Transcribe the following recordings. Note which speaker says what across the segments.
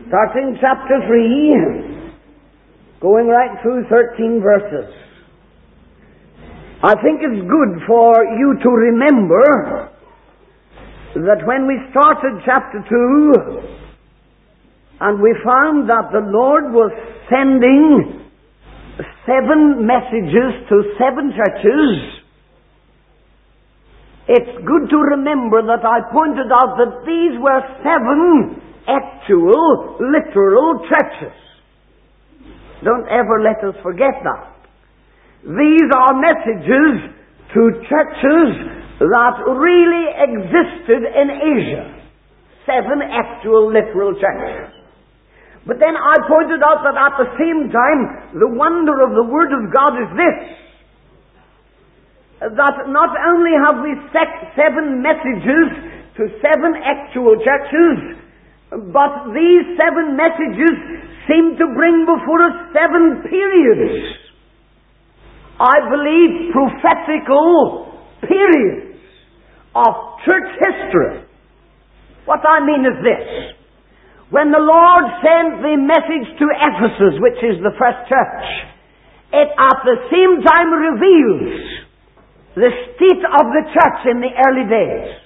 Speaker 1: Starting chapter 3, going right through 13 verses. I think it's good for you to remember that when we started chapter 2, and we found that the Lord was sending 7 messages to 7 churches, it's good to remember that I pointed out that these were 7 actual, literal churches. Don't ever let us forget that. These are messages to churches that really existed in Asia. 7 actual, literal churches. But then I pointed out that at the same time, the wonder of the Word of God is this: that not only have we set 7 messages to 7 actual churches, but these 7 messages seem to bring before us 7 periods. I believe prophetical periods of church history. What I mean is this: when the Lord sent the message to Ephesus, which is the first church, it at the same time reveals the state of the church in the early days.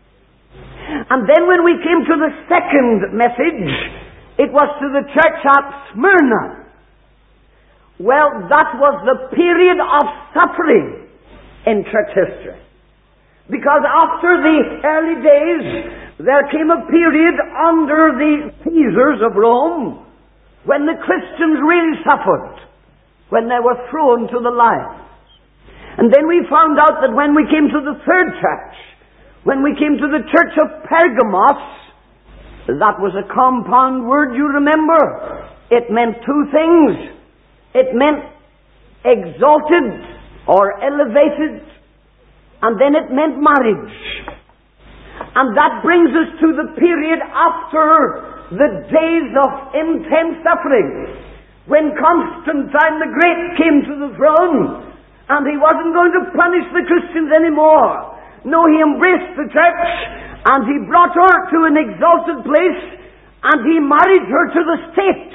Speaker 1: And then when we came to the second message, it was to the church at Smyrna. Well, that was the period of suffering in church history. Because after the early days, there came a period under the Caesars of Rome when the Christians really suffered, when they were thrown to the lions. And then we found out that when we came to the third church, when we came to the church of Pergamos, that was a compound word, you remember. It meant 2 things. It meant exalted or elevated, and then it meant marriage. And that brings us to the period after the days of intense suffering, when Constantine the Great came to the throne, and he wasn't going to punish the Christians anymore. No, he embraced the church, and he brought her to an exalted place, and he married her to the state.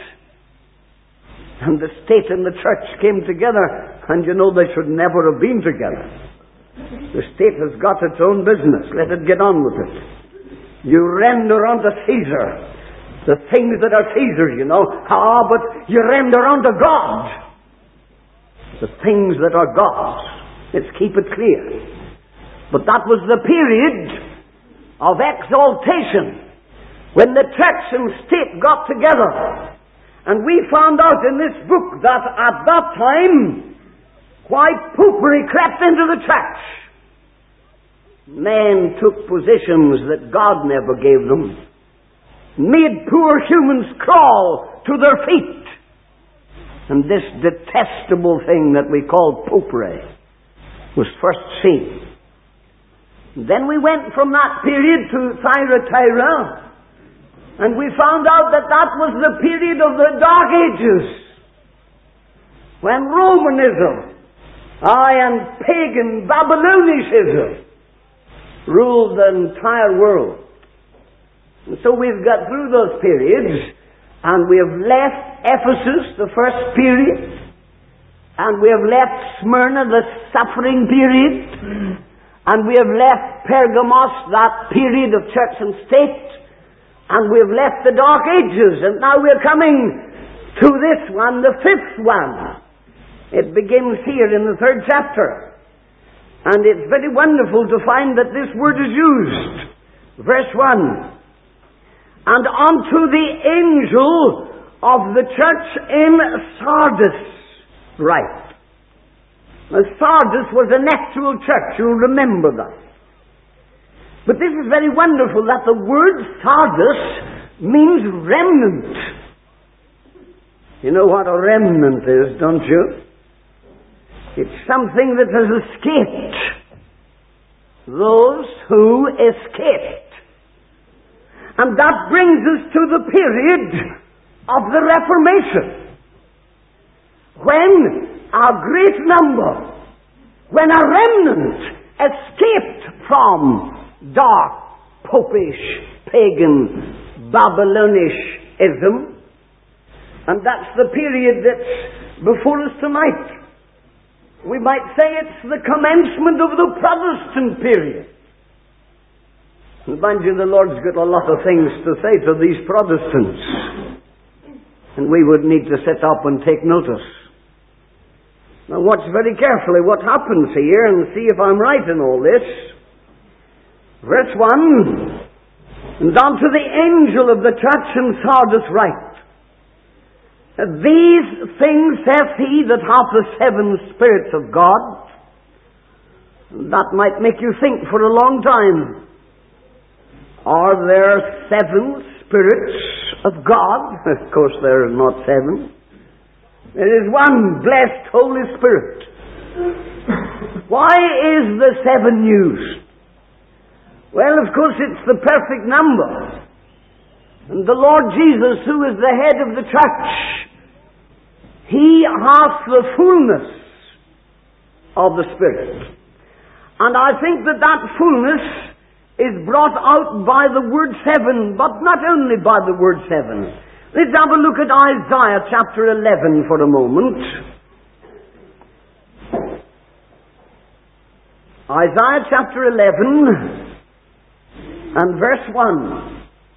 Speaker 1: And the state and the church came together, and you know they should never have been together. The state has got its own business. Let it get on with it. You render unto Caesar the things that are Caesar's, you know. But you render unto God the things that are God's. Let's keep it clear. But that was the period of exaltation when the church and state got together. And we found out in this book that at that time, quite popery crept into the church. Men took positions that God never gave them, made poor humans crawl to their feet. And this detestable thing that we call popery was first seen. Then we went from that period to Thyatira, and we found out that that was the period of the Dark Ages, when Romanism, and pagan Babylonianism ruled the entire world. And so we've got through those periods, and we have left Ephesus, the first period, and we have left Smyrna, the suffering period, and we have left Pergamos, that period of church and state, and we have left the Dark Ages, and now we're coming to this one, the 5th one. It begins here in the 3rd chapter. And it's very wonderful to find that this word is used. Verse 1. And unto the angel of the church in Sardis write. Now, Sardis was an actual church, you'll remember that. But this is very wonderful that the word Sardis means remnant. You know what a remnant is, don't you? It's something that has escaped. Those who escaped. And that brings us to the period of the Reformation, when a great number, when a remnant escaped from dark, popish, pagan, Babylonish Churchism, and that's the period that's before us tonight. We might say it's the commencement of the Protestant period. And mind you, the Lord's got a lot of things to say to these Protestants, and we would need to sit up and take notice. Now watch very carefully what happens here and see if I'm right in all this. Verse 1, and unto the angel of the church in Sardis write, these things saith he that hath the 7 spirits of God. That might make you think for a long time. Are there 7 spirits of God? Of course there are not 7. There is one blessed Holy Spirit. Why is the 7 used? Well, of course it's the perfect number. And the Lord Jesus, who is the head of the church, He hath the fullness of the Spirit. And I think that that fullness is brought out by the word 7, but not only by the word 7. Let's have a look at Isaiah chapter 11 for a moment. Isaiah chapter 11 and verse 1.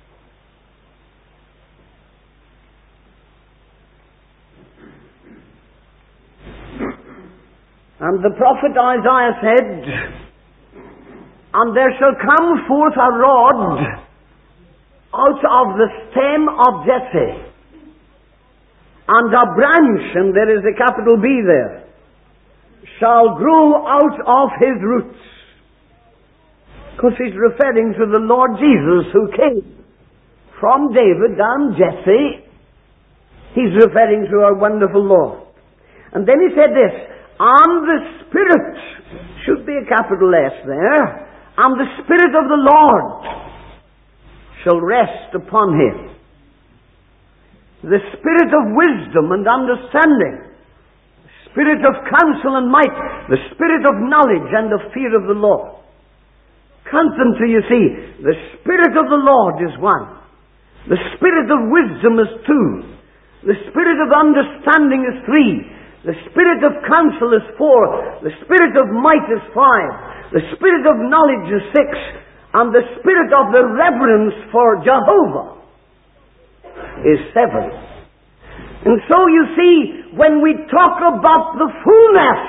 Speaker 1: And the prophet Isaiah said, and there shall come forth a rod out of the stem of Jesse, and a branch, and there is a capital B there, shall grow out of his roots. Because he's referring to the Lord Jesus who came from David and Jesse. He's referring to our wonderful Lord. And then he said this, and the Spirit, should be a capital S there, and the Spirit of the Lord shall rest upon him. The Spirit of wisdom and understanding, the Spirit of counsel and might, the Spirit of knowledge and of fear of the Lord. Count them till you see, the Spirit of the Lord is 1. The Spirit of wisdom is 2. The Spirit of understanding is 3. The Spirit of counsel is 4. The Spirit of might is 5. The Spirit of knowledge is 6. And the Spirit of the reverence for Jehovah is 7. And so you see, when we talk about the fullness,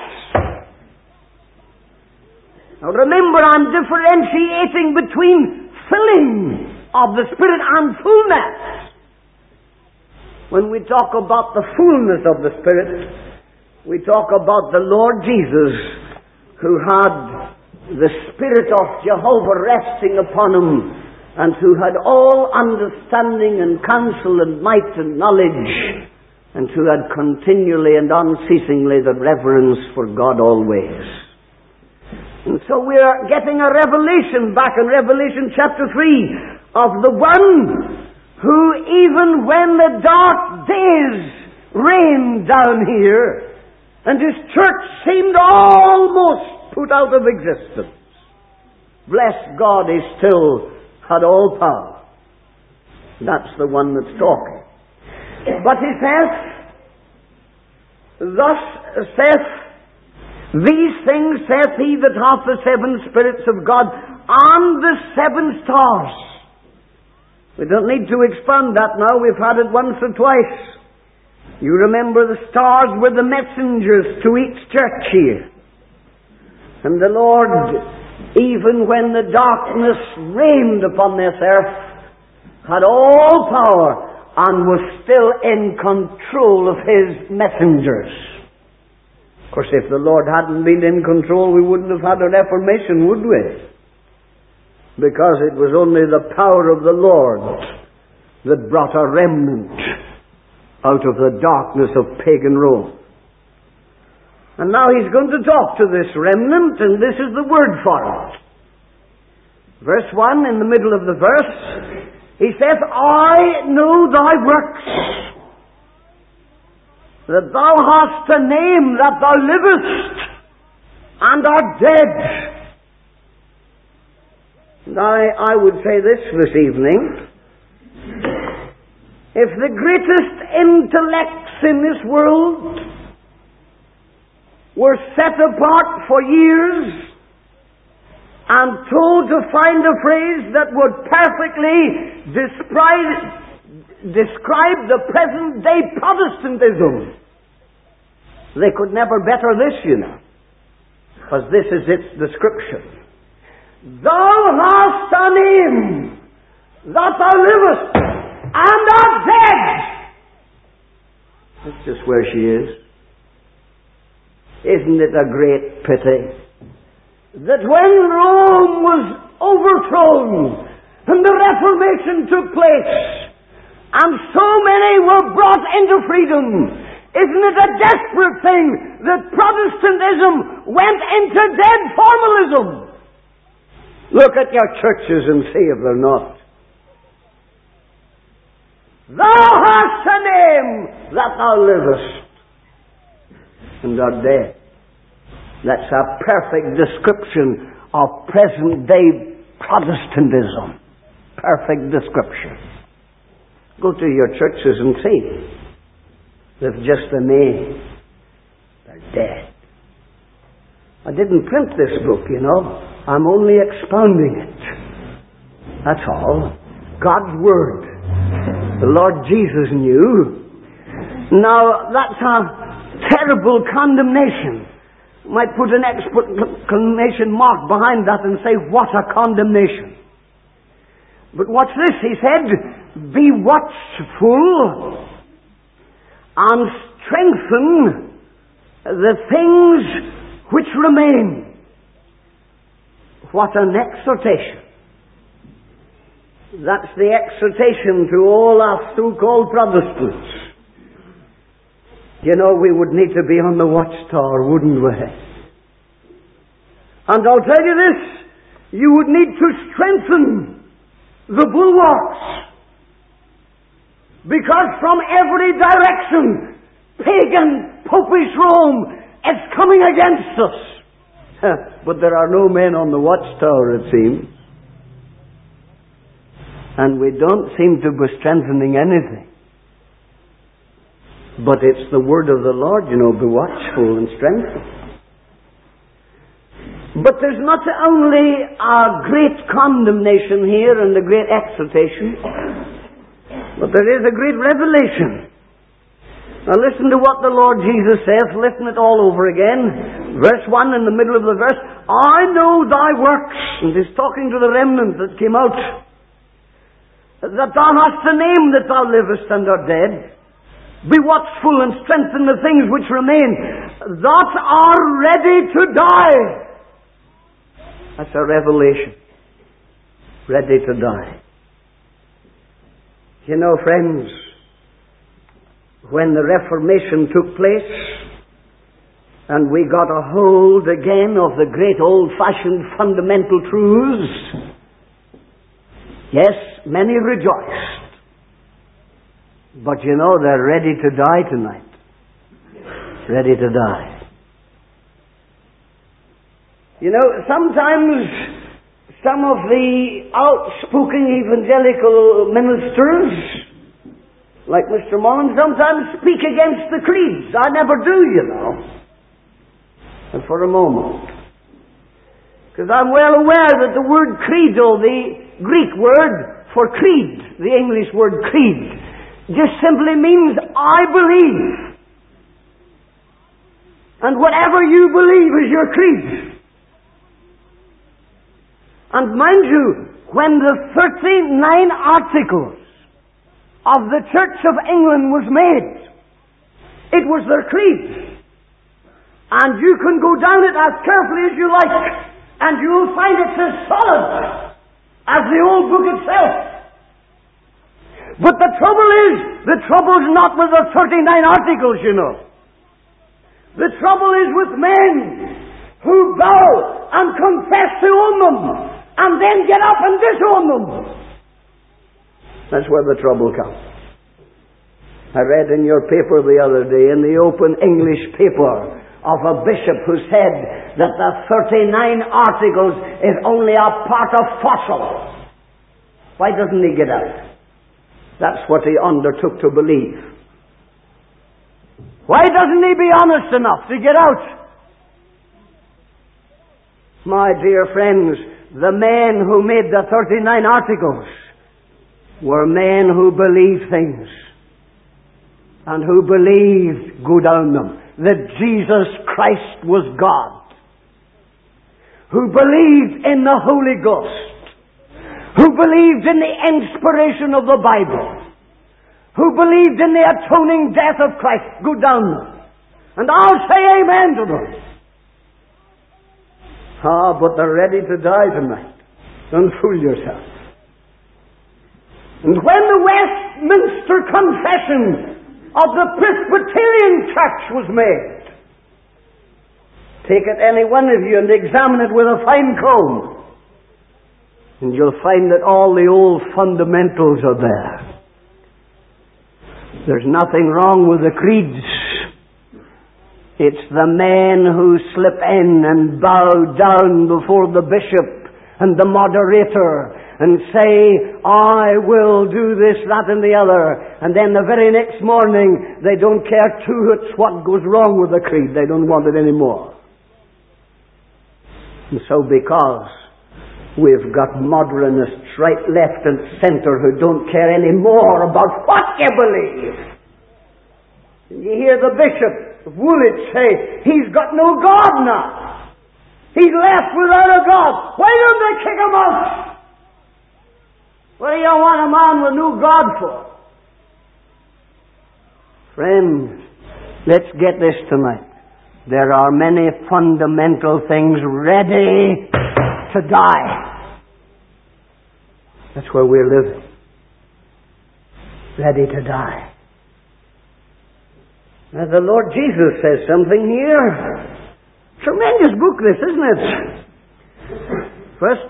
Speaker 1: now remember, I'm differentiating between filling of the Spirit and fullness. When we talk about the fullness of the Spirit, we talk about the Lord Jesus, who had the Spirit of Jehovah resting upon him, and who had all understanding and counsel and might and knowledge, and who had continually and unceasingly the reverence for God always. And so we are getting a revelation back in Revelation chapter 3 of the one who, even when the dark days rained down here, and his church seemed almost put out of existence, bless God, he still had all power. That's the one that's talking. But he says, thus saith, these things saith he that hath the 7 spirits of God and the 7 stars. We don't need to expand that now. We've had it once or twice. You remember the stars were the messengers to each church here. And the Lord, even when the darkness reigned upon this earth, had all power and was still in control of his messengers. Of course, if the Lord hadn't been in control, we wouldn't have had a Reformation, would we? Because it was only the power of the Lord that brought a remnant out of the darkness of pagan Rome. And now he's going to talk to this remnant, and this is the word for it. Verse 1, in the middle of the verse, he says, I know thy works, that thou hast a name, that thou livest, and art dead. And I would say this evening, If the greatest intellects in this world were set apart for years and told to find a phrase that would perfectly describe the present day Protestantism, they could never better this, you know, because this is its description. Thou hast a name that thou livest and art dead. That's just where she is. Isn't it a great pity that when Rome was overthrown and the Reformation took place and so many were brought into freedom, isn't it a desperate thing that Protestantism went into dead formalism? Look at your churches and see if they're not. Thou hast a name that thou livest and art dead. That's a perfect description of present day Protestantism. Perfect description. Go to your churches and see. They've just a name. They're dead. I didn't print this book, you know. I'm only expounding it. That's all. God's Word. The Lord Jesus knew. Now, that's a terrible condemnation. Might put an exclamation mark behind that and say, what a condemnation. But watch this, he said, be watchful and strengthen the things which remain. What an exhortation. That's the exhortation to all us so-called Protestants. You know, we would need to be on the watchtower, wouldn't we? And I'll tell you this, you would need to strengthen the bulwarks. Because from every direction, pagan, popish Rome is coming against us. But there are no men on the watchtower, it seems. And we don't seem to be strengthening anything. But it's the word of the Lord, you know, be watchful and strengthen. But there's not only a great condemnation here and a great exhortation, but there is a great revelation. Now listen to what the Lord Jesus says. Listen it all over again. Verse 1 in the middle of the verse. I know thy works. And he's talking to the remnant that came out. That thou hast a name that thou livest and art dead. Be watchful and strengthen the things which remain, that are ready to die. That's a revelation. Ready to die. You know, friends, when the Reformation took place, and we got a hold again of the great old-fashioned fundamental truths, yes, many rejoiced. But you know, they're ready to die tonight. Ready to die. You know, sometimes some of the outspoken evangelical ministers, like Mr. Mullins, sometimes speak against the creeds. I never do, you know. And for a moment. Because I'm well aware that the word credo, the Greek word for creed, the English word creed, just simply means, I believe. And whatever you believe is your creed. And mind you, when the 39 articles of the Church of England was made, it was their creed. And you can go down it as carefully as you like, and you'll find it's as solid as the old book itself. But the trouble's not with the 39 articles, you know. The trouble is with men who bow and confess to own them, and then get up and disown them. That's where the trouble comes. I read in your paper the other day, in the Open English paper, of a bishop who said that the 39 articles is only a part of fossil. Why doesn't he get out? That's what he undertook to believe. Why doesn't he be honest enough to get out? My dear friends, the men who made the 39 Articles were men who believed things, and who believed, go down them, that Jesus Christ was God, who believed in the Holy Ghost, who believed in the inspiration of the Bible, who believed in the atoning death of Christ. Go down them, and I'll say amen to them. But they're ready to die tonight. Don't fool yourself. And when the Westminster Confession of the Presbyterian Church was made, take it, any one of you, and examine it with a fine comb, and you'll find that all the old fundamentals are there. There's nothing wrong with the creeds. It's the men who slip in and bow down before the bishop and the moderator and say, I will do this, that and the other. And then the very next morning, they don't care two hoots what goes wrong with the creed. They don't want it anymore. And so because we've got modernists right, left and centre who don't care any more about what you believe. You hear the Bishop of Woolwich say, he's got no God now. He's left without a God. Why don't they kick him out? What do you want a man with no God for? Friends, let's get this tonight. There are many fundamental things ready to die. That's where we're living. Ready to die. Now the Lord Jesus says something here. Tremendous book this, isn't it? Verse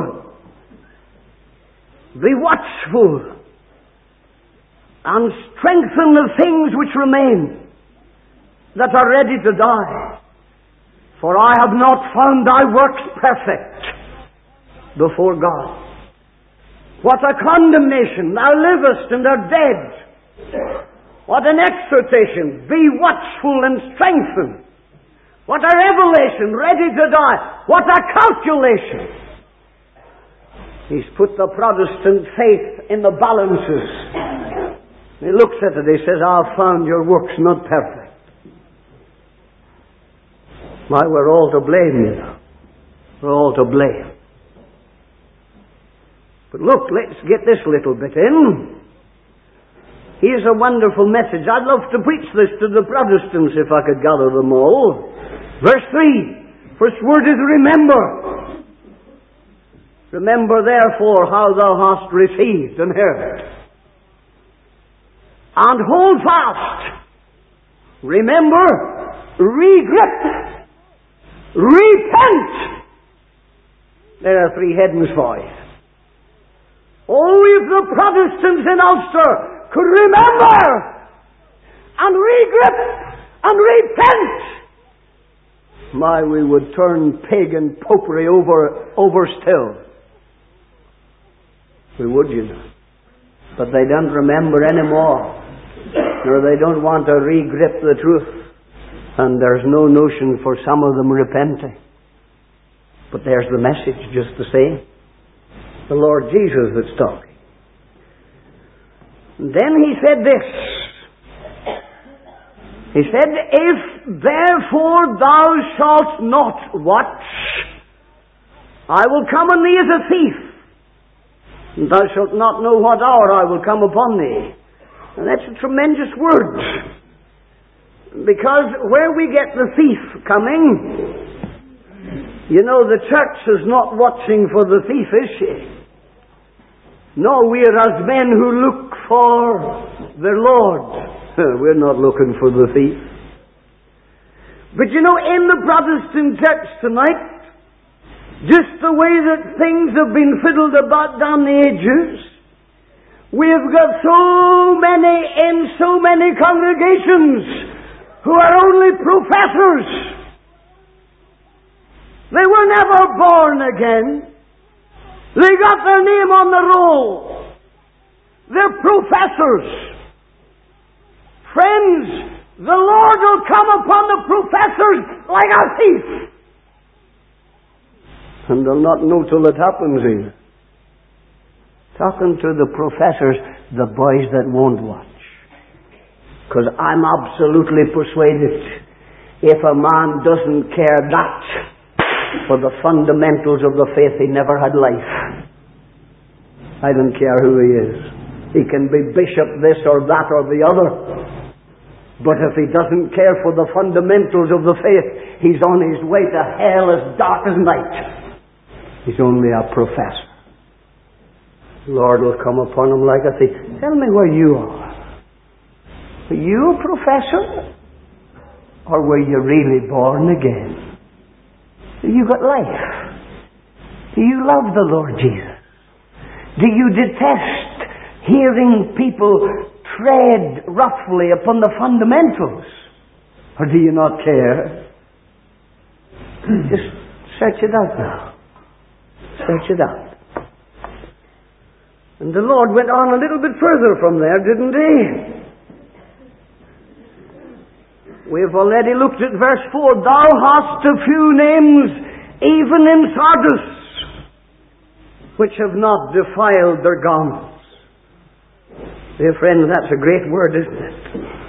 Speaker 1: 2. Be watchful and strengthen the things which remain that are ready to die. For I have not found thy works perfect before God. What a condemnation! Thou livest and art dead. What an exhortation! Be watchful and strengthen. What a revelation! Ready to die. What a calculation! He's put the Protestant faith in the balances. He looks at it, he says, I've found your works not perfect. Why, we're all to blame, you know. We're all to blame. But look, let's get this little bit in. Here's a wonderful message. I'd love to preach this to the Protestants if I could gather them all. Verse 3. First word is remember. Remember therefore how thou hast received and heard. And hold fast. Remember. Regrip. Repent. There are three headings for you. Oh, if the Protestants in Ulster could remember and regrip and repent, my, we would turn pig and popery over still. We would, you know. But they don't remember anymore, nor they don't want to regrip the truth. And there's no notion for some of them repenting. But there's the message just the same. The Lord Jesus that's talking. Then he said this. He said, if therefore thou shalt not watch, I will come on thee as a thief, and thou shalt not know what hour I will come upon thee. And that's a tremendous word. Because where we get the thief coming, you know, the church is not watching for the thief, is she? No, we are as men who look for their Lord. We're not looking for the thief. But you know, in the Protestant church tonight, just the way that things have been fiddled about down the ages, we've got so many in so many congregations who are only professors. They were never born again. They got their name on the roll. They're professors. Friends, the Lord will come upon the professors like a thief. And they'll not know till it happens either. Talking to the professors, the boys that won't watch. Because I'm absolutely persuaded, if a man doesn't care that for the fundamentals of the faith, he never had life. I don't care who he is. He can be bishop this or that or the other. But if he doesn't care for the fundamentals of the faith, he's on his way to hell as dark as night. He's only a professor. The Lord will come upon him like a thief. Tell me where you are. Were you a professor? Or were you really born again? You got life. Do you love the Lord Jesus? Do you detest hearing people tread roughly upon the fundamentals? Or do you not care? Just search it out now. Search it out. And the Lord went on a little bit further from there, didn't he? We've already looked at verse 4. Thou hast a few names, even in Sardis, which have not defiled their garments. Dear friends, that's a great word, isn't it?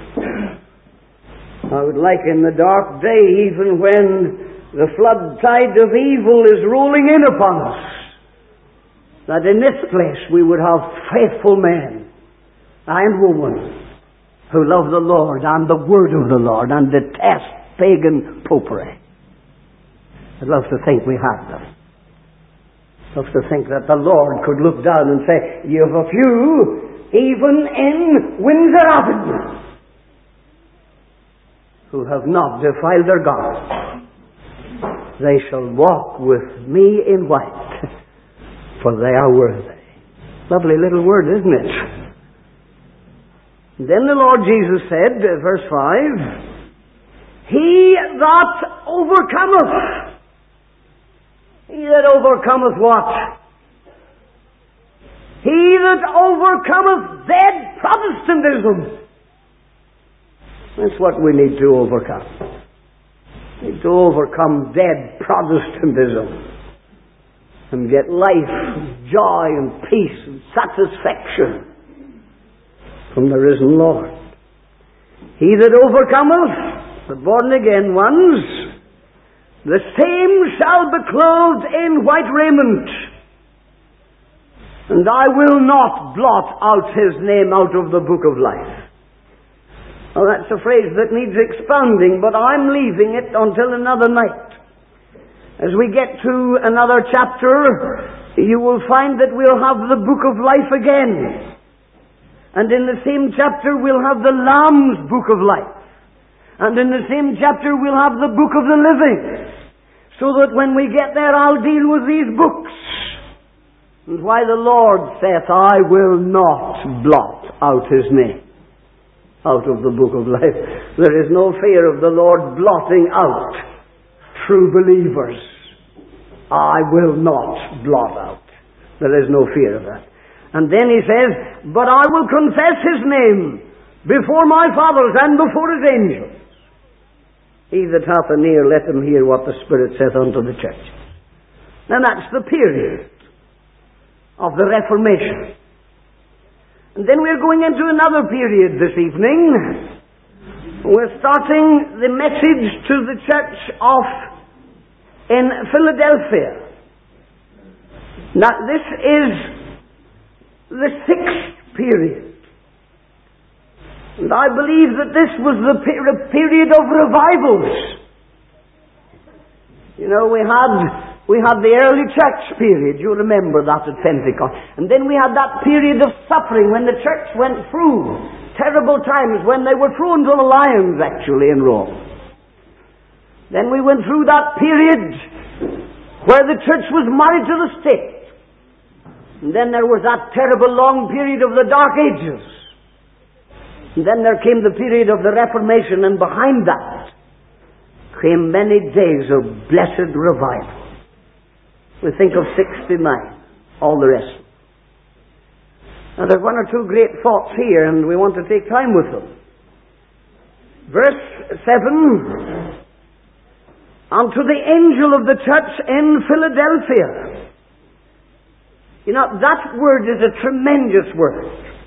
Speaker 1: I would like in the dark day, even when the flood tide of evil is rolling in upon us, that in this place we would have faithful men and women who love the Lord and the Word of the Lord and detest pagan popery. I'd love to think we have them. I'd love to think that the Lord could look down and say, you have a few, even in Windsor Avenue, who have not defiled their garments. They shall walk with me in white, for they are worthy. Lovely little word, isn't it? Then the Lord Jesus said, verse 5, He that overcometh. He that overcometh what? He that overcometh dead Protestantism. That's what we need to overcome. We need to overcome dead Protestantism and get life, and joy and peace and satisfaction from the risen Lord. He that overcometh, the born again ones, the same shall be clothed in white raiment, and I will not blot out his name out of the book of life. Now that's a phrase that needs expounding, but I'm leaving it until another night. As we get to another chapter, you will find that we'll have the book of life again. And in the same chapter we'll have the Lamb's book of life. And in the same chapter we'll have the book of the living. So that when we get there I'll deal with these books. And why the Lord saith, I will not blot out his name out of the book of life. There is no fear of the Lord blotting out true believers. I will not blot out. There is no fear of that. And then he says, but I will confess his name before my fathers and before his angels. He that hath an ear, let him hear what the Spirit saith unto the church. Now that's the period of the Reformation. And then we're going into another period this evening. We're starting the message to the church in Philadelphia. Now this is the 6th period. And I believe that this was the period of revivals. You know, we had the early church period. You remember that at Pentecost. And then we had that period of suffering when the church went through terrible times, when they were thrown to the lions actually in Rome. Then we went through that period where the church was married to the state. And then there was that terrible long period of the Dark Ages. And then there came the period of the Reformation, and behind that came many days of blessed revival. We think of 69, all the rest. Now there are one or two great thoughts here, and we want to take time with them. Verse 7, unto the angel of the church in Philadelphia. You know, that word is a tremendous word.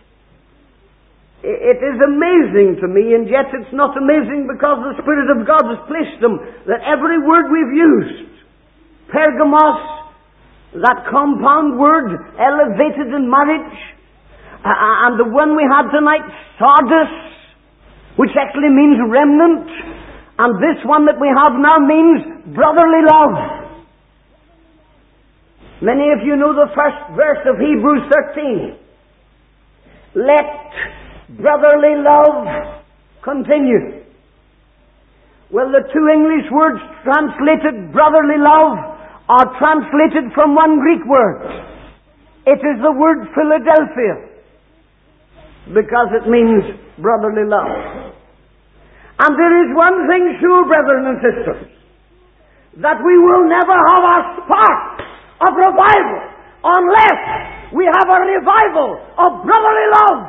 Speaker 1: It is amazing to me, and yet it's not amazing because the Spirit of God has placed them, that every word we've used, Pergamos, that compound word, elevated in marriage, and the one we had tonight, Sardis, which actually means remnant, and this one that we have now means brotherly love. Many of you know the first verse of Hebrews 13. Let brotherly love continue. Well, the two English words translated brotherly love are translated from one Greek word. It is the word Philadelphia, because it means brotherly love. And there is one thing sure, brethren and sisters, that we will never have a spark of revival unless we have a revival of brotherly love.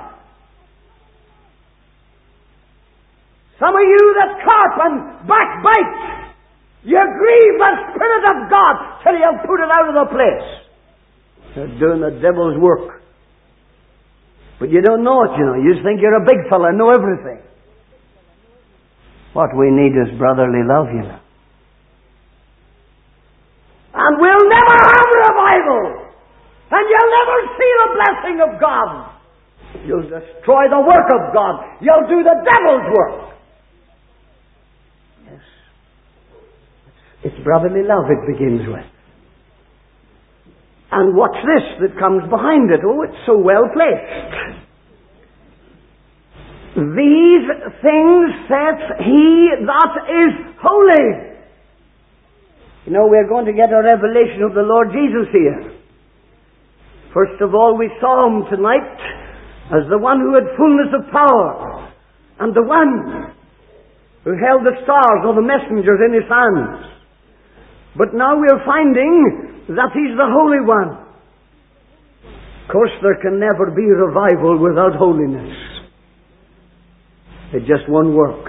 Speaker 1: Some of you that carp and backbite, you grieve the Spirit of God till you put it out of the place. You're doing the devil's work. But you don't know it, you know. You think you're a big fella and know everything. What we need is brotherly love, you know. And we'll never have revival. And you'll never see the blessing of God. You'll destroy the work of God. You'll do the devil's work. Yes. It's brotherly love it begins with. And watch this that comes behind it. Oh, it's so well placed. These things saith he that is holy. You know, we're going to get a revelation of the Lord Jesus here. First of all, we saw him tonight as the one who had fullness of power, and the one who held the stars or the messengers in his hands. But now we're finding that he's the Holy One. Of course, there can never be revival without holiness. It just won't work.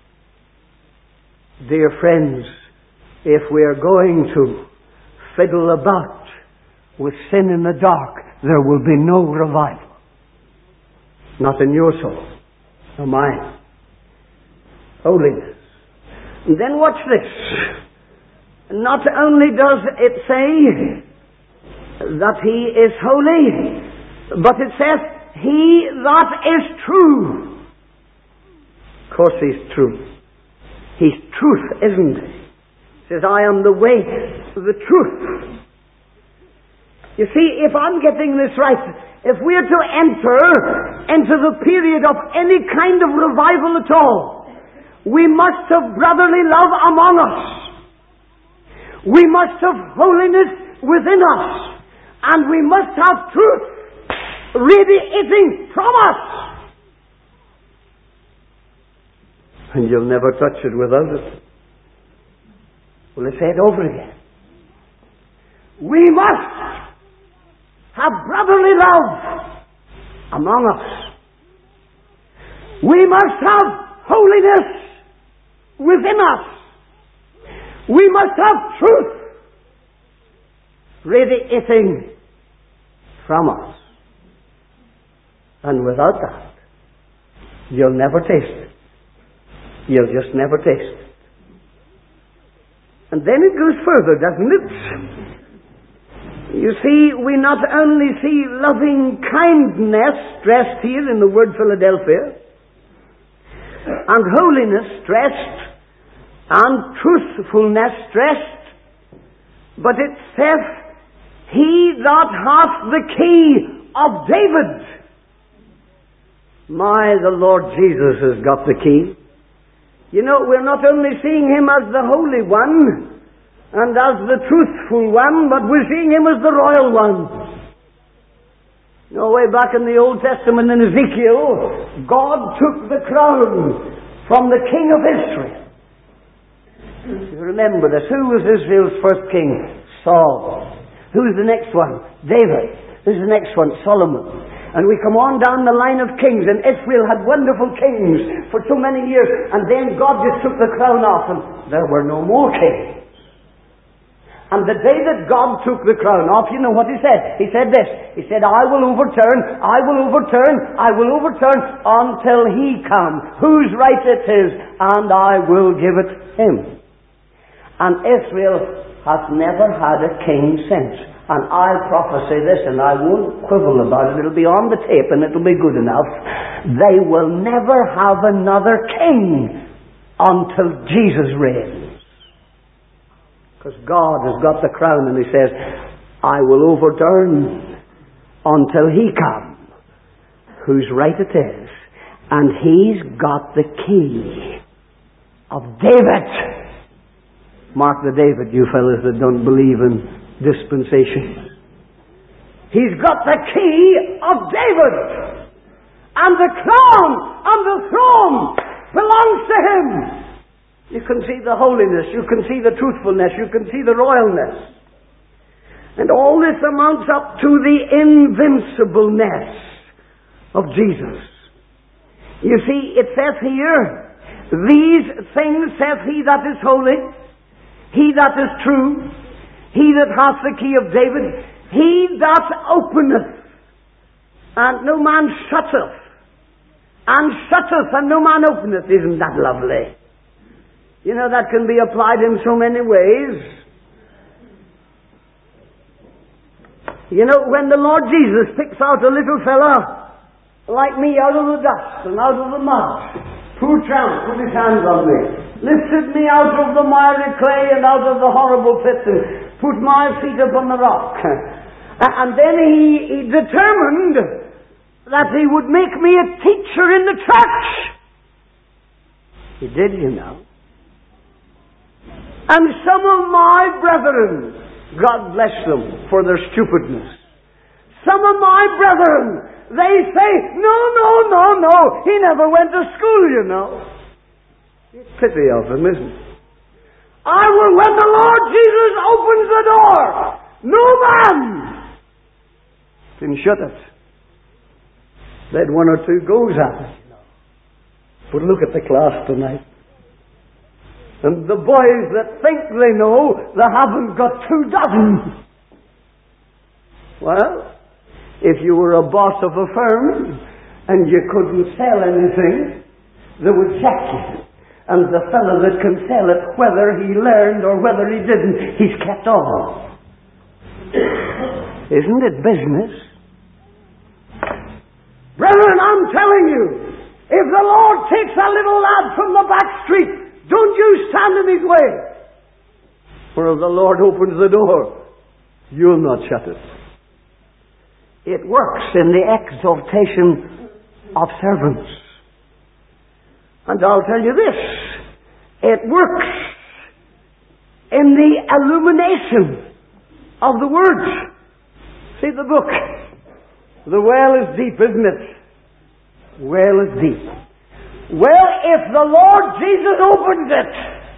Speaker 1: Dear friends, if we are going to fiddle about with sin in the dark, there will be no revival. Not in your soul, nor mine. Holiness. And then watch this. Not only does it say that he is holy, but it says, he that is true. Of course he's true. He's truth, isn't he? He says, I am the way, the truth. You see, if I'm getting this right, if we're to enter into the period of any kind of revival at all, we must have brotherly love among us. We must have holiness within us. And we must have truth radiating from us. And you'll never touch it without it. Well, let's say it over again. We must have brotherly love among us. We must have holiness within us. We must have truth radiating from us. And without that, you'll never taste it. You'll just never taste it. And then it goes further, doesn't it? You see, we not only see loving kindness stressed here in the word Philadelphia, and holiness stressed, and truthfulness stressed, but it says, he that hath the key of David. My, the Lord Jesus has got the key. You know, we're not only seeing him as the Holy One and as the truthful one, but we're seeing him as the royal one. You know, way back in the Old Testament in Ezekiel, God took the crown from the king of Israel. You remember this. Who was Israel's first king? Saul. Who's the next one? David. Who's the next one? Solomon. And we come on down the line of kings, and Israel had wonderful kings for so many years, and then God just took the crown off, and there were no more kings. And the day that God took the crown off, you know what He said? He said this. He said, I will overturn until He comes, whose right it is, and I will give it Him. And Israel has never had a king since. And I'll prophesy this, and I won't quibble about it. It'll be on the tape, and it'll be good enough. They will never have another king until Jesus reigns. Because God has got the crown, and He says, I will overturn until He come, whose right it is. And He's got the key of David. Mark the David, you fellas that don't believe in dispensation. He's got the key of David. And the crown and the throne belongs to Him. You can see the holiness, you can see the truthfulness, you can see the royalness. And all this amounts up to the invincibleness of Jesus. You see, it says here, these things saith He that is holy, He that is true, He that hath the key of David, He that openeth, and no man shutteth, and shutteth, and no man openeth. Isn't that lovely? You know, that can be applied in so many ways. You know, when the Lord Jesus picks out a little fella like me out of the dust and out of the mud, poor tramp, put his hands on me, lifted me out of the miry clay and out of the horrible pit, and put my feet upon the rock. And then he determined that He would make me a teacher in the church. He did, you know. And some of my brethren, God bless them for their stupidness, some of my brethren, they say, no, he never went to school, you know. It's pity of them, isn't it? When the Lord Jesus opens the door, no man can shut it. Let one or two goes at it, you know. But look at the class tonight. And the boys that think they know, they haven't got 24. Well, if you were a boss of a firm and you couldn't sell anything, they would check you. And the fellow that can sell it, whether he learned or whether he didn't, he's kept on. Isn't it business? Brethren, I'm telling you, if the Lord takes a little lad from the back street, don't you stand in His way. For if the Lord opens the door, you'll not shut it. It works in the exaltation of servants. And I'll tell you this, it works in the illumination of the Word. See the book. The well is deep, isn't it? Well is deep. Well, if the Lord Jesus opens it,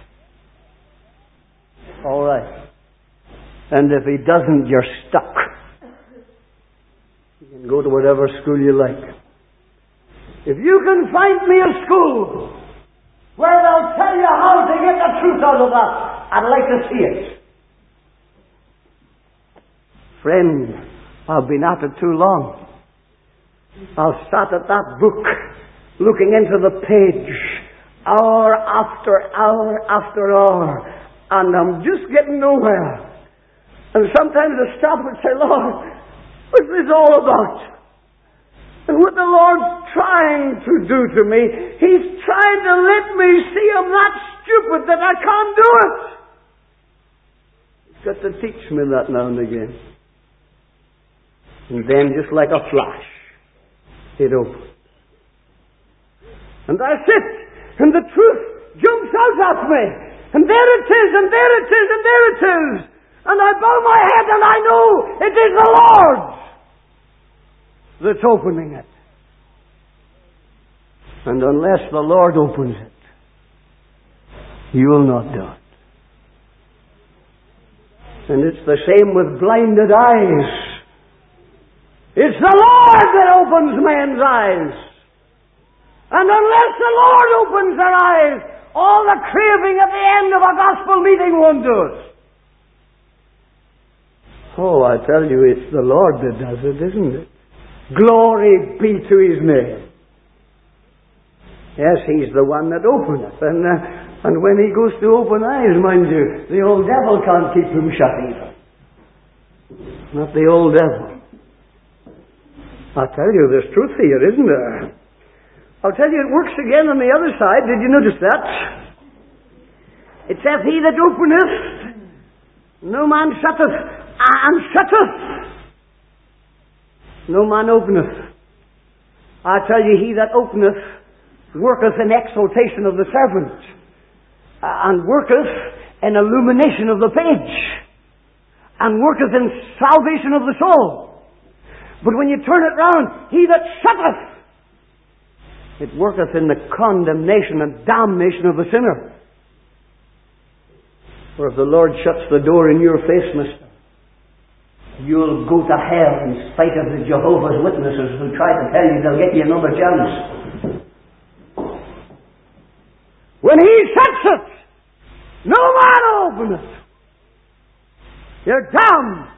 Speaker 1: all right. And if He doesn't, you're stuck. You can go to whatever school you like. If you can find me a school where they'll tell you how to get the truth out of that, I'd like to see it. Friend, I've been at it too long. I've sat at that book, looking into the page, hour after hour after hour, and I'm just getting nowhere. And sometimes I stop and say, Lord, what's this all about? And what the Lord's trying to do to me, He's trying to let me see I'm that stupid that I can't do it. He's got to teach me that now and again. And then, just like a flash, it opens. And I sit, and the truth jumps out at me. And there it is, and there it is, and there it is. And I bow my head and I know it is the Lord that's opening it. And unless the Lord opens it, you will not do it. And it's the same with blinded eyes. It's the Lord that opens men's eyes. And unless the Lord opens their eyes, all the craving at the end of a gospel meeting won't do it. Oh, I tell you, it's the Lord that does it, isn't it? Glory be to His name. Yes, He's the one that openeth. And when He goes to open eyes, mind you, the old devil can't keep Him shut either. Not the old devil. I tell you, there's truth here, isn't there? I'll tell you, it works again on the other side. Did you notice that? It says, He that openeth, no man shutteth, and shutteth, no man openeth. I tell you, He that openeth worketh in exaltation of the servant, and worketh in illumination of the page, and worketh in salvation of the soul. But when you turn it round, He that shutteth, it worketh in the condemnation and damnation of the sinner. For if the Lord shuts the door in your face, mister, you'll go to hell in spite of the Jehovah's Witnesses who try to tell you they'll get you another chance. When He shuts it, no man openeth. You're damned.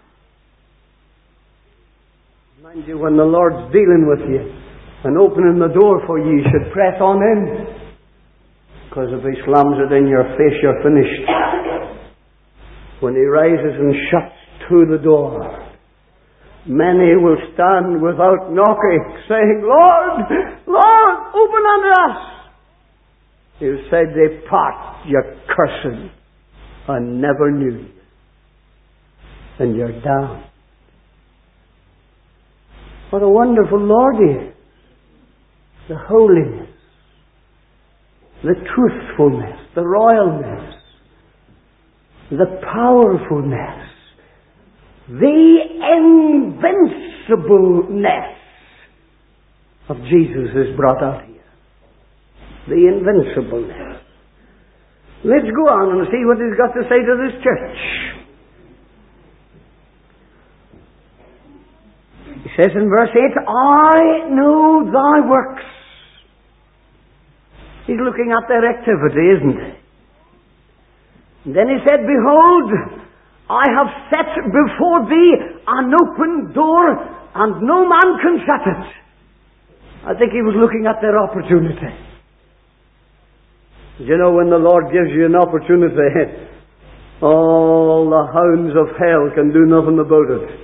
Speaker 1: Mind you, when the Lord's dealing with you and opening the door for you, you should press on in. Because if He slams it in your face, you're finished. When He rises and shuts to the door, many will stand without knocking, saying, Lord, Lord, open unto us. He'll say, depart, you cursed, I never knew you. And you're down. What a wonderful Lord He is. The holiness, the truthfulness, the royalness, the powerfulness, the invincibleness of Jesus is brought out here. The invincibleness. Let's go on and see what He's got to say to this church. He says in verse 8, I know thy works. He's looking at their activity, isn't he? And then He said, behold, I have set before thee an open door, and no man can shut it. I think He was looking at their opportunity. You know, when the Lord gives you an opportunity, all the hounds of hell can do nothing about it.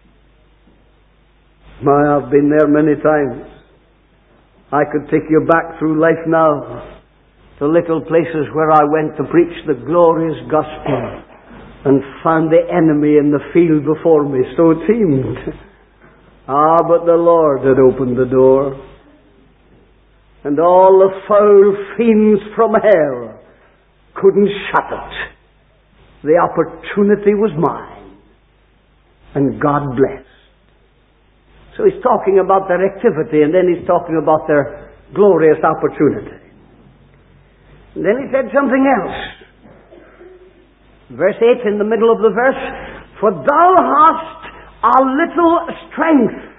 Speaker 1: I've been there many times. I could take you back through life now to little places where I went to preach the glorious gospel and found the enemy in the field before me. So it seemed. But the Lord had opened the door. And all the foul fiends from hell couldn't shut it. The opportunity was mine. And God blessed. So He's talking about their activity, and then He's talking about their glorious opportunity. And then He said something else. Verse 8, in the middle of the verse, for thou hast a little strength.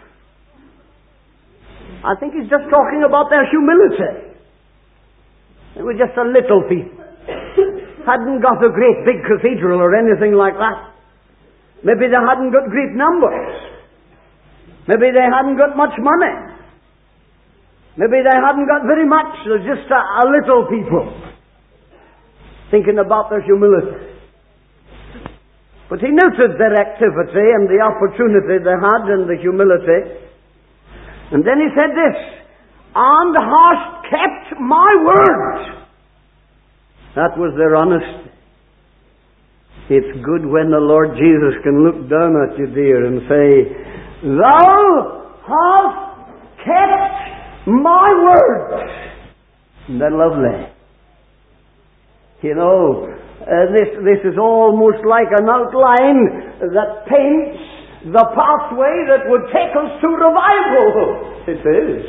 Speaker 1: I think He's just talking about their humility. They were just a little people. Hadn't got a great big cathedral or anything like that. Maybe they hadn't got great numbers. Maybe they hadn't got much money. Maybe they hadn't got very much. They're just a little people. Thinking about their humility. But He noted their activity and the opportunity they had and the humility. And then He said this, and hast kept my word. That was their honesty. It's good when the Lord Jesus can look down at you, dear, and say, thou hast kept my word. Isn't that lovely? You know, this is almost like an outline that paints the pathway that would take us to revival. It is.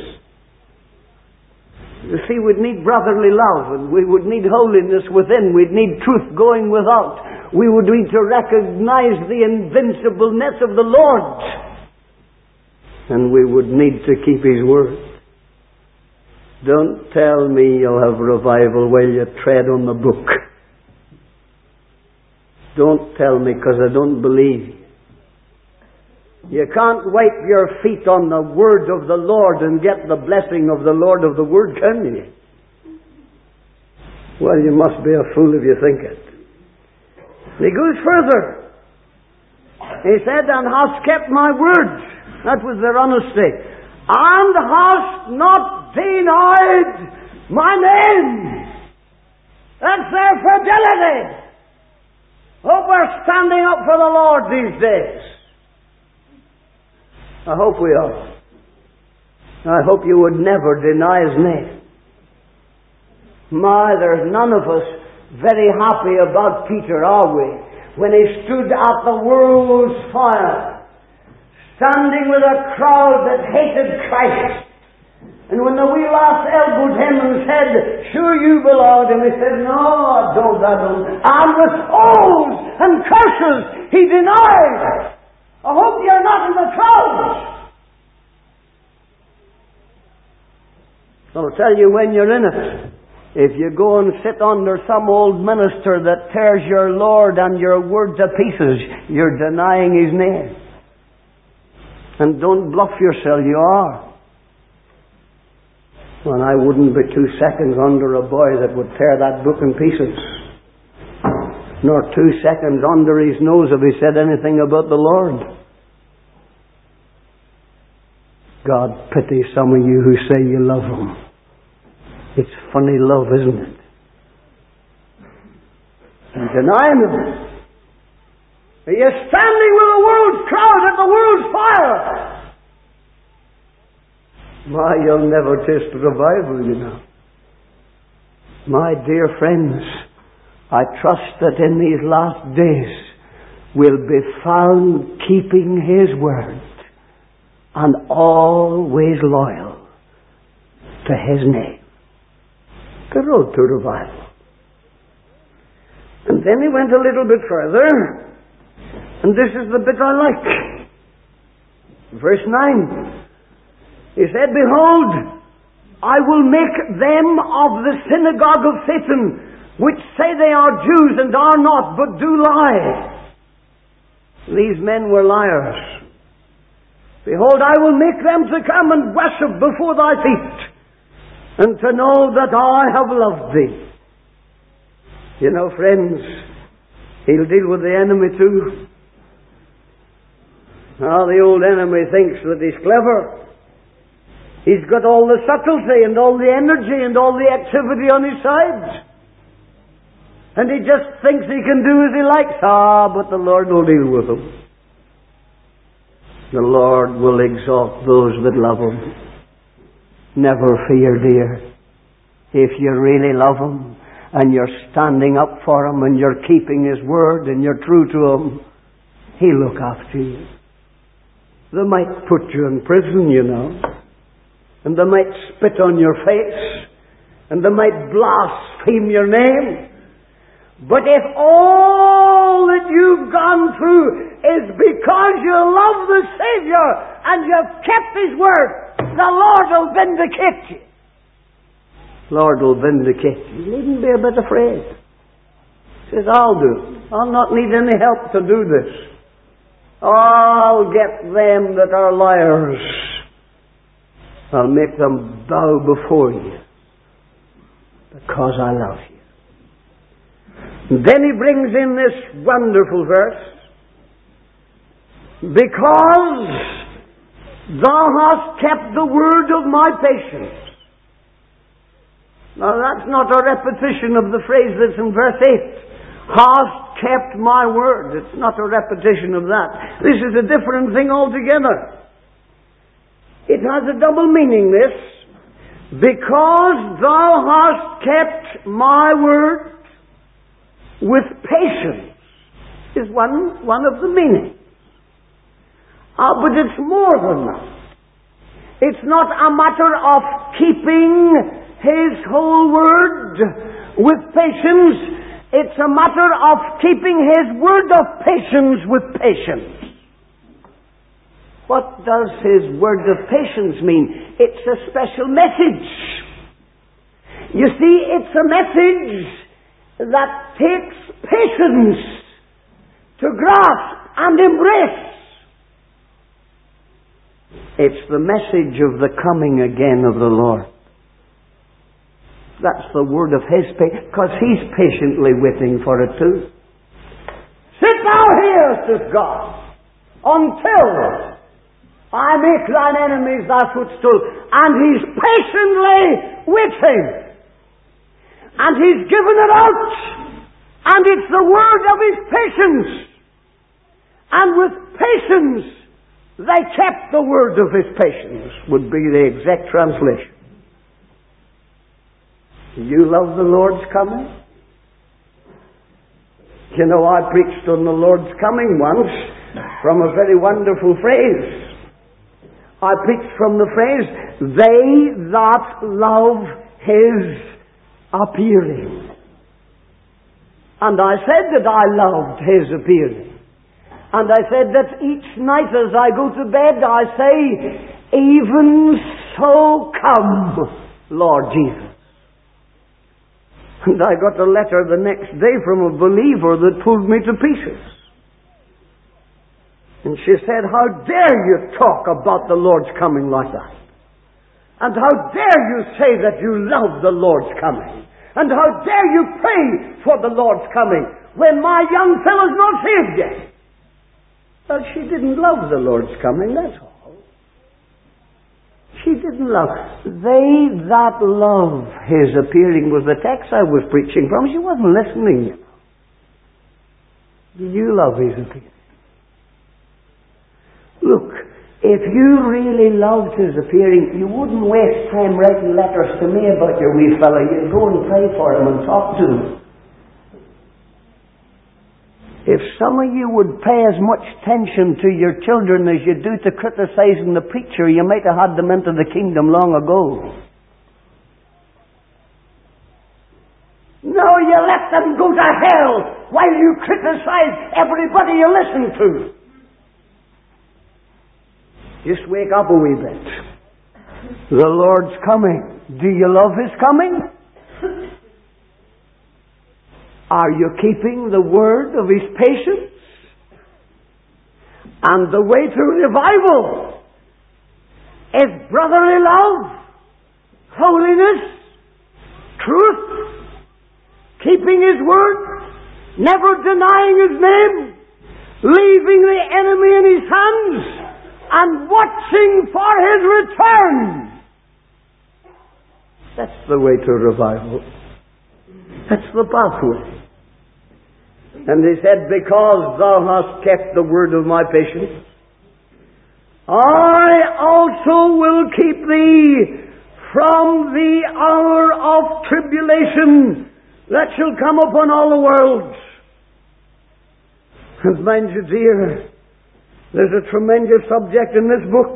Speaker 1: You see, we'd need brotherly love, and we would need holiness within. We'd need truth going without. We would need to recognize the invincibleness of the Lord. and we would need to keep His word. Don't tell me you'll have revival while you tread on the book. Don't tell me, because I don't believe you. You can't wipe your feet on the word of the Lord and get the blessing of the Lord of the word, can you? Well, you must be a fool if you think it. And he goes further. He said, and hast kept my words. That was their honesty. And hast not denied my name. That's their fidelity. Hope we're standing up for the Lord these days. I hope we are. I hope you would never deny His name. My, there's none of us very happy about Peter, are we? When he stood at the world's fire, standing with a crowd that hated Christ. And when the wee lass elbowed him and said, sure you belong, and he said, no, I don't. And with oaths and curses, he denied. I hope you're not in the crowd. I'll tell you when you're in it. If you go and sit under some old minister that tears your Lord and your word to pieces, you're denying His name. And don't bluff yourself, you are. Well, I wouldn't be 2 seconds under a boy that would tear that book in pieces. Nor 2 seconds under his nose if he said anything about the Lord. God pity some of you who say you love Him. It's funny love, isn't it? And denying Him. Are you standing with the world's crowd at the world's fire? My, you'll never taste revival, you know. My dear friends, I trust that in these last days we'll be found keeping His word and always loyal to His name. The road to revival. And then he went a little bit further, and this is the bit I like. Verse 9. He said, behold, I will make them of the synagogue of Satan, which say they are Jews and are not, but do lie. These men were liars. Behold, I will make them to come and worship before thy feet, and to know that I have loved thee. You know, friends, He'll deal with the enemy too. Now, the old enemy thinks that he's clever. He's got all the subtlety and all the energy and all the activity on his side. And he just thinks he can do as he likes. But the Lord will deal with him. The Lord will exalt those that love Him. Never fear, dear. If you really love Him and you're standing up for Him and you're keeping His word and you're true to Him, He'll look after you. They might put you in prison, you know, and they might spit on your face, and they might blaspheme your name. But if all that you've gone through is because you love the Savior and you've kept His word, the Lord will vindicate you. Lord will vindicate you. You needn't be a bit afraid. He says, I'll do it. I'll not need any help to do this. I'll get them that are liars. I'll make them bow before you because I love you. And then he brings in this wonderful verse. Because thou hast kept the word of my patience. Now that's not a repetition of the phrase that's in verse 8. Hast kept my word. It's not a repetition of that. This is a different thing altogether. It has a double meaning, this. Because thou hast kept my word with patience is one of the meanings. But it's more than that. It's not a matter of keeping His whole word with patience. It's a matter of keeping His word of patience with patience. What does His word of patience mean? It's a special message. You see, it's a message that takes patience to grasp and embrace. It's the message of the coming again of the Lord. That's the word of His patience, because He's patiently waiting for it too. Sit thou here, says God, until I make thine enemies thy footstool. And He's patiently waiting. And He's given it out. And it's the word of His patience. And with patience, they kept the word of His patience, would be the exact translation. You love the Lord's coming? You know, I preached on the Lord's coming once from a very wonderful phrase. I preached from the phrase, they that love His appearing. And I said that I loved His appearing. And I said that each night as I go to bed, I say, even so come, Lord Jesus. And I got a letter the next day from a believer that pulled me to pieces. And she said, how dare you talk about the Lord's coming like that? And how dare you say that you love the Lord's coming? And how dare you pray for the Lord's coming when my young fellow's not saved yet? Well, she didn't love the Lord's coming, that's all. She didn't love. They that love His appearing was the text I was preaching from. She wasn't listening, you know. Do you love His appearing? Look, if you really loved His appearing, you wouldn't waste time writing letters to me about your wee fella. You'd go and pray for him and talk to him. If some of you would pay as much attention to your children as you do to criticizing the preacher, you might have had them into the kingdom long ago. No, you let them go to hell while you criticize everybody you listen to. Just wake up a wee bit. The Lord's coming. Do you love His coming? Are you keeping the word of His patience? And the way to revival is brotherly love, holiness, truth, keeping His word, never denying His name, leaving the enemy in His hands, and watching for His return. That's the way to revival. That's the pathway. And He said, because thou hast kept the word of my patience, I also will keep thee from the hour of tribulation that shall come upon all the world. And mind you, dear, there's a tremendous subject in this book.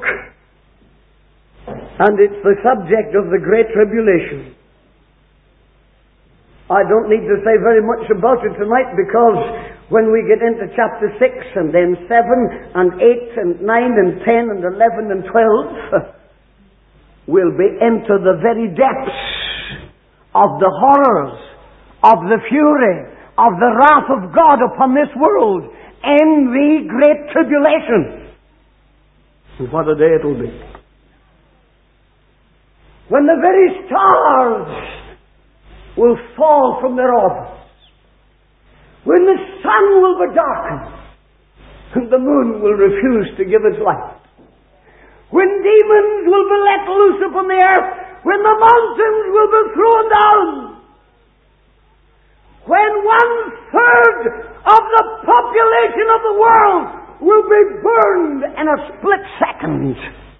Speaker 1: And it's the subject of the Great Tribulation. I don't need to say very much about it tonight, because when we get into chapter 6 and then 7 and 8 and 9 and 10 and 11 and 12, we'll be into the very depths of the horrors, of the fury, of the wrath of God upon this world in the Great Tribulation. And what a day it will be. When the very stars will fall from their orbits. When the sun will be darkened and the moon will refuse to give its light. When demons will be let loose upon the earth. When the mountains will be thrown down. When 1/3 of the population of the world will be burned in a split second.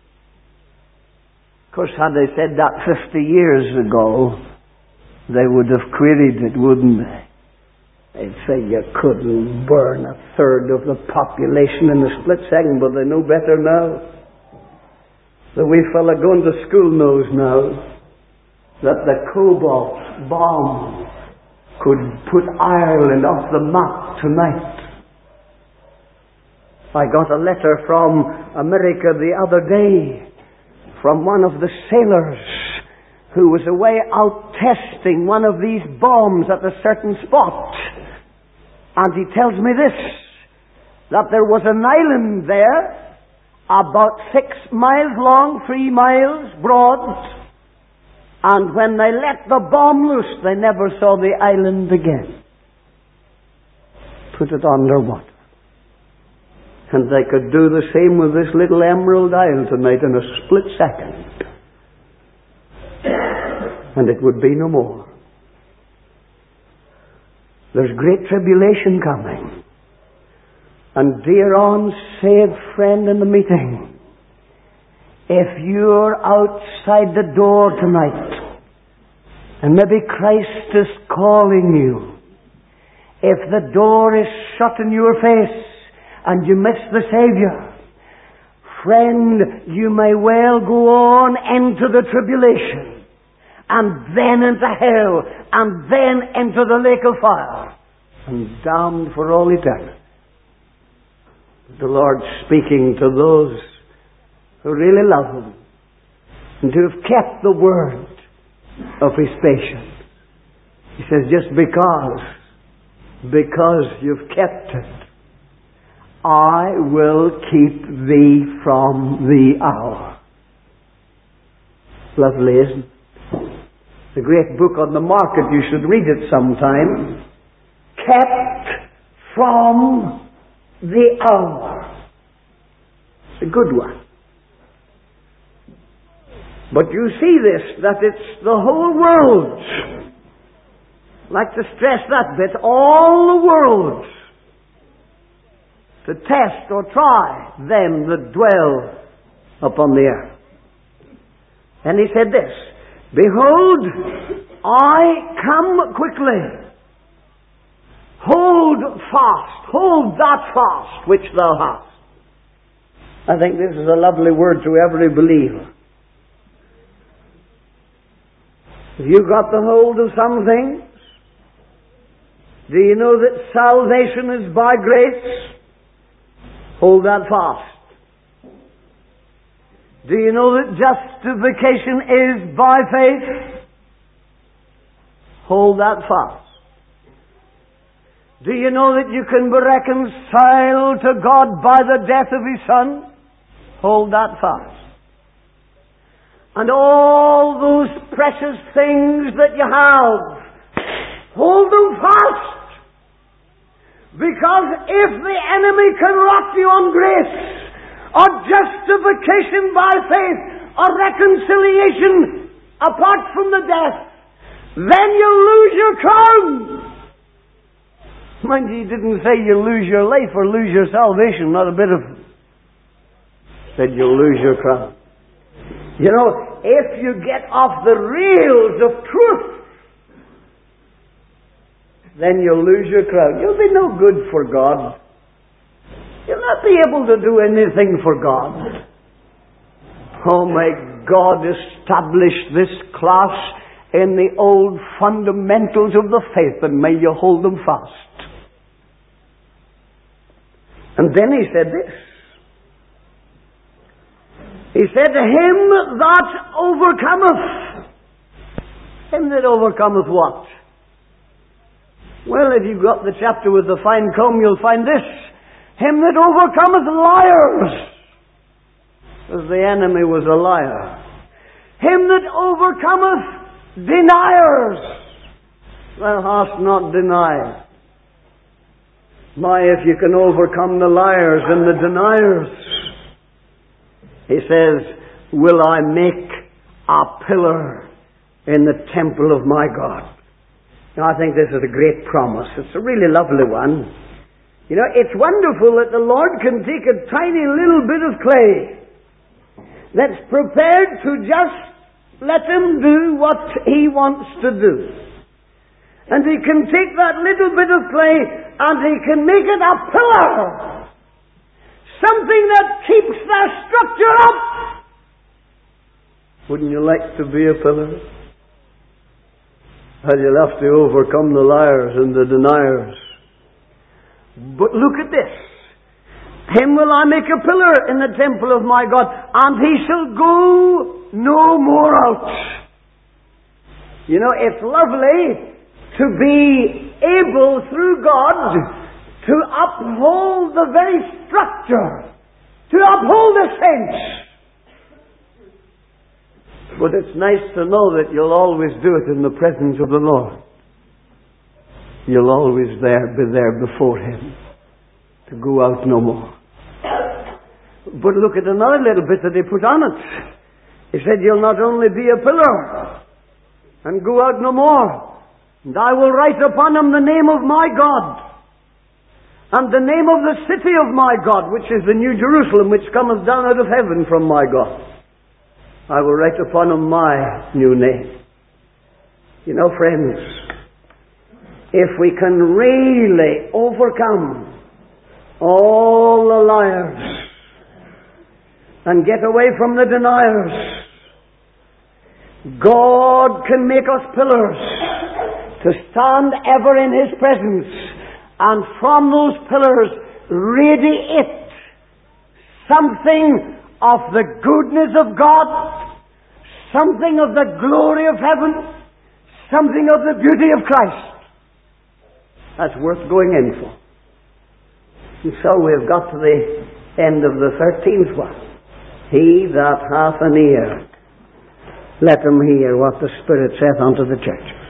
Speaker 1: Of course, had they said that 50 years ago, they would have queried it, wouldn't they? They'd say you couldn't burn 1/3 of the population in a split second, but they know better now. The wee fella going to school knows now that the cobalt bomb could put Ireland off the map tonight. I got a letter from America the other day from one of the sailors who was away out testing one of these bombs at a certain spot. And he tells me this, that there was an island there about 6 miles long, 3 miles broad, and when they let the bomb loose, they never saw the island again. Put it underwater. And they could do the same with this little Emerald Isle tonight in a split second. And it would be no more. There's great tribulation coming. And dear unsaved friend in the meeting, if you're outside the door tonight, and maybe Christ is calling you, if the door is shut in your face, and you miss the Savior, friend, you may well go on into the tribulation, and then into hell, and then into the lake of fire, and damned for all eternity. The Lord's speaking to those who really love Him, and who have kept the word of His patience. He says, just because you've kept it, I will keep thee from the hour. Lovely, isn't it? The great book on the market, you should read it sometime. Kept from the hour. It's a good one. But you see this, that it's the whole world. I'd like to stress that bit. All the world. To test or try them that dwell upon the earth. And he said this, behold, I come quickly. Hold fast, hold that fast which thou hast. I think this is a lovely word to every believer. Have you got the hold of some things? Do you know that salvation is by grace? Hold that fast. Do you know that justification is by faith? Hold that fast. Do you know that you can be reconciled to God by the death of His Son? Hold that fast. And all those precious things that you have, hold them fast. Because if the enemy can rock you on grace, or justification by faith, or reconciliation apart from the death, then you'll lose your crown. Mind you, he didn't say you'll lose your life or lose your salvation, not a bit of it. Said you'll lose your crown. You know, if you get off the rails of truth, then you'll lose your crown. You'll be no good for God. You'll not be able to do anything for God. Oh, may God establish this class in the old fundamentals of the faith, and may you hold them fast. And then he said this. He said, him that overcometh. Him that overcometh what? Well, if you've got the chapter with the fine comb, you'll find this. Him that overcometh liars. Because the enemy was a liar. Him that overcometh deniers. Thou hast not denied. My, if you can overcome the liars and the deniers. He says, will I make a pillar in the temple of my God. Now, I think this is a great promise. It's a really lovely one. You know, it's wonderful that the Lord can take a tiny little bit of clay that's prepared to just let Him do what He wants to do. And He can take that little bit of clay and He can make it a pillar. Something that keeps the structure up. Wouldn't you like to be a pillar? And you'll have to overcome the liars and the deniers. But look at this. Him will I make a pillar in the temple of my God, and he shall go no more out. You know, it's lovely to be able, through God, to uphold the very structure, to uphold the saints. But it's nice to know that you'll always do it in the presence of the Lord. You'll always be there before Him, to go out no more. But look at another little bit that they put on it. He said, you'll not only be a pillar and go out no more, and I will write upon him the name of my God, and the name of the city of my God, which is the New Jerusalem, which cometh down out of heaven from my God. I will write upon him my new name. You know, friends, if we can really overcome all the liars and get away from the deniers, God can make us pillars to stand ever in His presence, and from those pillars radiate something of the goodness of God, something of the glory of heaven, something of the beauty of Christ. That's worth going in for. And so we've got to the end of the 13th one. He that hath an ear, let him hear what the Spirit saith unto the church.